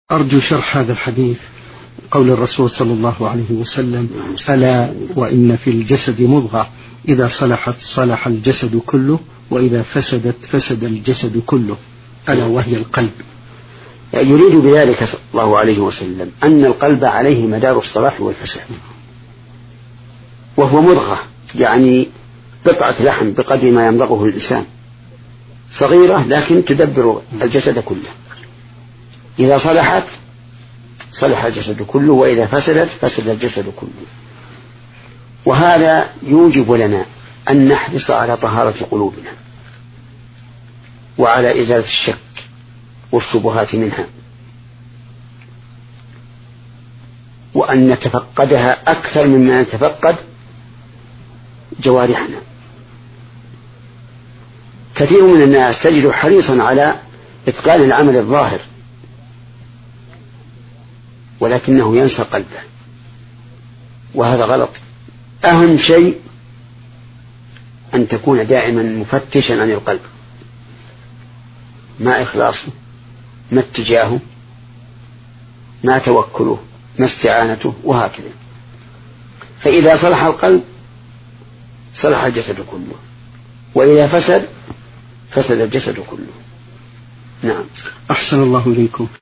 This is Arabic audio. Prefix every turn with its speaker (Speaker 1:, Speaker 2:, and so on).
Speaker 1: أرجو شرح هذا الحديث. قول الرسول صلى الله عليه وسلم: ألا وإن في الجسد مضغة إذا صلحت صلح الجسد كله وإذا فسدت فسد الجسد كله، ألا وهي القلب.
Speaker 2: يريد بذلك صلى الله عليه وسلم أن القلب عليه مدار الصلاح والفساد، وهو مضغة يعني قطعة لحم بقدر ما يمضغه الإنسان، صغيرة لكن تدبر الجسد كله. إذا صلحت صلح الجسد كله، وإذا فسدت فسد الجسد كله. وهذا يوجب لنا أن نحرص على طهارة قلوبنا وعلى إزالة الشك والشبهات منها، وأن نتفقدها أكثر مما نتفقد جوارحنا. كثير من الناس تجد حريصا على إتقان العمل الظاهر، ولكنه ينسى قلبه، وهذا غلط. أهم شيء أن تكون دائما مفتشا عن القلب، ما إخلاصه، ما اتجاهه، ما توكله، ما استعانته، وهكذا. فإذا صلح القلب صلح الجسد كله، وإذا فسد فسد الجسد كله. نعم.
Speaker 1: أحسن الله إليكم.